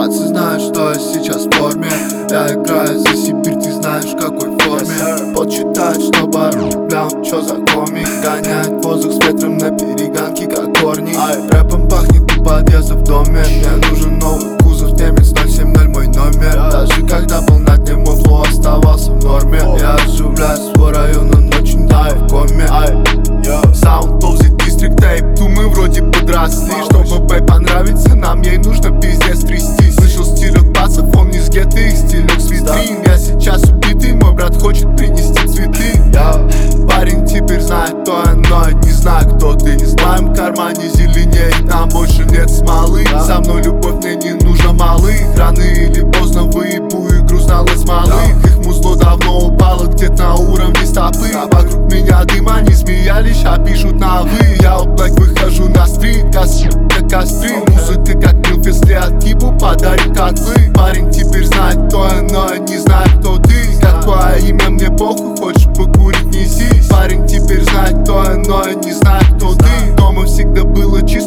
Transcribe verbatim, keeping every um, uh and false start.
Пацаны знают, что я сейчас в форме. Я играю за Сибирь, ты знаешь в какой форме. Подсчитать, чтобы бля, чё за комик. Гоняет воздух с ветром на перегонке, как корни. Рэпом пахнет у подъезда в доме. Мне нужен новый кузов, немец ноль семь ноль мой номер. Даже когда был на дне, мой флоу оставался в норме. Я оживляю свой район, он очень давно в коме. Sound of the District Tape, ту мы вроде подросли. Чтобы бэй понравиться, нам ей нужно пиздец трясти. Слышал стилек пацев, он не с гетто, их стилек с витрин. Я сейчас убитый, мой брат хочет принести цветы. Парень теперь знает, кто я, но я не знаю, кто ты. В моем кармане зеленеет, там больше нет смолы. Со мной любовь, мне не нужно малых. Рано или поздно выебу игру знала смолых. Их музло давно упало где-то на уровне стопы. Вокруг меня дым, они смеялись, а пишут на вы. Я вот так выхожу на стрит, гасю как костры. Музыка как милф, если от Кибу подарит котлы. Парень теперь знает, кто я, но я не знаю, кто ты. Как твое имя, мне похуй, хочешь покурить, несись. Парень теперь знает, кто я, но я не знаю, кто ты. Дома всегда было чисто.